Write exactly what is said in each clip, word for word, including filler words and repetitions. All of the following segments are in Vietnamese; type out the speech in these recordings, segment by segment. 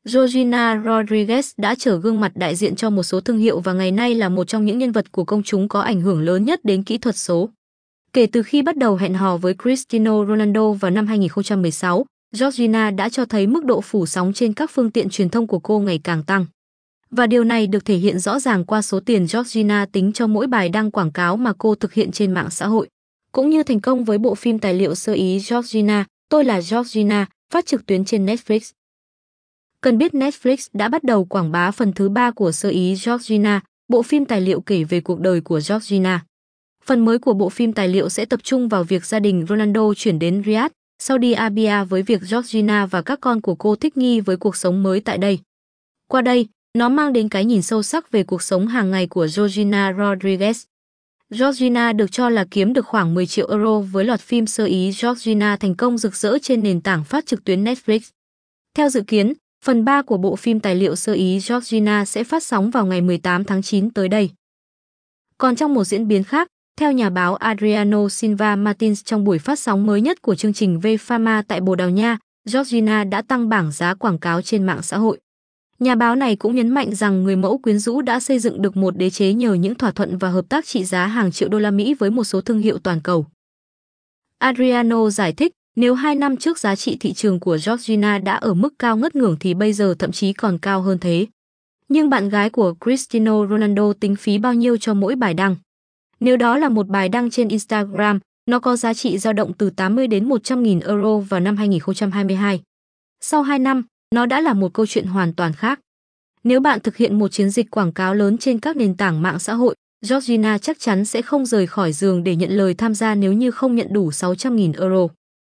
Georgina Rodriguez đã trở gương mặt đại diện cho một số thương hiệu và ngày nay là một trong những nhân vật của công chúng có ảnh hưởng lớn nhất đến kỹ thuật số. Kể từ khi bắt đầu hẹn hò với Cristiano Ronaldo vào năm hai nghìn không trăm mười sáu, Georgina đã cho thấy mức độ phủ sóng trên các phương tiện truyền thông của cô ngày càng tăng. Và điều này được thể hiện rõ ràng qua số tiền Georgina tính cho mỗi bài đăng quảng cáo mà cô thực hiện trên mạng xã hội, cũng như thành công với bộ phim tài liệu sơ ý Georgina, Tôi là Georgina, phát trực tuyến trên Netflix. Cần biết Netflix đã bắt đầu quảng bá phần thứ ba của sơ ý Georgina, bộ phim tài liệu kể về cuộc đời của Georgina. Phần mới của bộ phim tài liệu sẽ tập trung vào việc gia đình Ronaldo chuyển đến Riyadh, Saudi Arabia với việc Georgina và các con của cô thích nghi với cuộc sống mới tại đây. Qua đây, nó mang đến cái nhìn sâu sắc về cuộc sống hàng ngày của Georgina Rodriguez. Georgina được cho là kiếm được khoảng mười triệu euro với loạt phim sơ ý Georgina thành công rực rỡ trên nền tảng phát trực tuyến Netflix. Theo dự kiến, phần ba của bộ phim tài liệu sơ ý Georgina sẽ phát sóng vào ngày mười tám tháng chín tới đây. Còn trong một diễn biến khác, theo nhà báo Adriano Silva Martins trong buổi phát sóng mới nhất của chương trình V Fama tại Bồ Đào Nha, Georgina đã tăng bảng giá quảng cáo trên mạng xã hội. Nhà báo này cũng nhấn mạnh rằng người mẫu quyến rũ đã xây dựng được một đế chế nhờ những thỏa thuận và hợp tác trị giá hàng triệu đô la Mỹ với một số thương hiệu toàn cầu. Adriano giải thích, nếu hai năm trước giá trị thị trường của Georgina đã ở mức cao ngất ngưởng thì bây giờ thậm chí còn cao hơn thế. Nhưng bạn gái của Cristiano Ronaldo tính phí bao nhiêu cho mỗi bài đăng? Nếu đó là một bài đăng trên Instagram, nó có giá trị dao động từ tám mươi đến một trăm nghìn euro vào năm hai nghìn không trăm hai mươi hai. Sau hai năm, nó đã là một câu chuyện hoàn toàn khác. Nếu bạn thực hiện một chiến dịch quảng cáo lớn trên các nền tảng mạng xã hội, Georgina chắc chắn sẽ không rời khỏi giường để nhận lời tham gia nếu như không nhận đủ sáu trăm nghìn euro.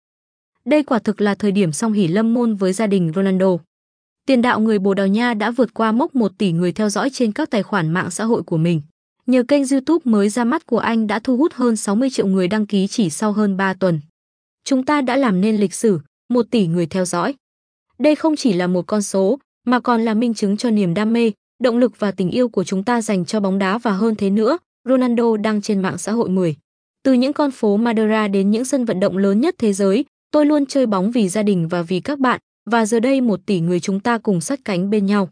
Đây quả thực là thời điểm song hỷ lâm môn với gia đình Ronaldo. Tiền đạo người Bồ Đào Nha đã vượt qua mốc một tỷ người theo dõi trên các tài khoản mạng xã hội của mình. Nhờ kênh YouTube mới ra mắt của anh đã thu hút hơn sáu mươi triệu người đăng ký chỉ sau hơn ba tuần. Chúng ta đã làm nên lịch sử, một tỷ người theo dõi. Đây không chỉ là một con số, mà còn là minh chứng cho niềm đam mê, động lực và tình yêu của chúng ta dành cho bóng đá và hơn thế nữa, Ronaldo đăng trên mạng xã hội mười. Từ những con phố Madeira đến những sân vận động lớn nhất thế giới, tôi luôn chơi bóng vì gia đình và vì các bạn, và giờ đây một tỷ người chúng ta cùng sát cánh bên nhau.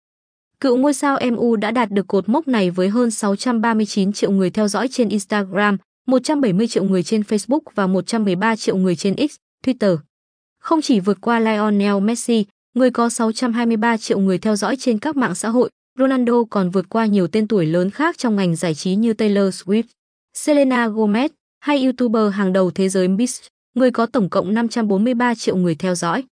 Cựu ngôi sao em u đã đạt được cột mốc này với hơn sáu trăm ba mươi chín triệu người theo dõi trên Instagram, một trăm bảy mươi triệu người trên Facebook và một trăm mười ba triệu người trên X, Twitter. Không chỉ vượt qua Lionel Messi, người có sáu trăm hai mươi ba triệu người theo dõi trên các mạng xã hội, Ronaldo còn vượt qua nhiều tên tuổi lớn khác trong ngành giải trí như Taylor Swift, Selena Gomez hay YouTuber hàng đầu thế giới Mitch, người có tổng cộng năm trăm bốn mươi ba triệu người theo dõi.